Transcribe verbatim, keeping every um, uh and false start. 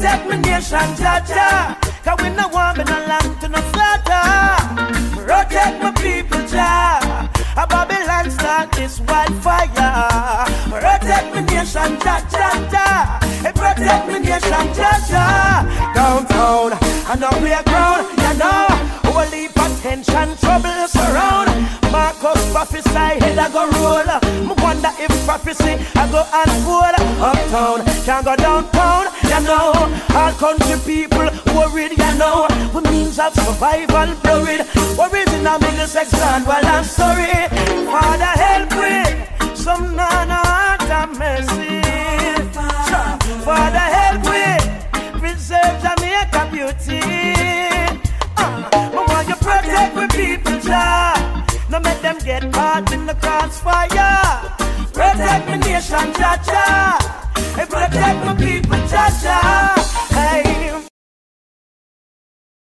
Protect my nation, Jah. Cause we no want me no land to no slaughter. Protect my people, Jah. A Babylon start this wildfire. Protect my nation, Jah, Jah, Jah. Protect my nation, Jah, Jah. Downtown and up playground, you know. Whole heap of tension, trouble surround. Marcus prophesy, head I go roll. Me wonder if prophecy I go unfold. Uptown, can't go downtown, you know. All country people worried, you know. With means of survival blurred. Worries in a Middlesex land, well I'm sorry. Father help me, some nana heart of mercy. Father help me, preserve Jamaica beauty. uh, I want you protect my people, Jah. No make them get caught in the crossfire. Protect my nation, Jah, Jah. Protect my people, Jah, Jah.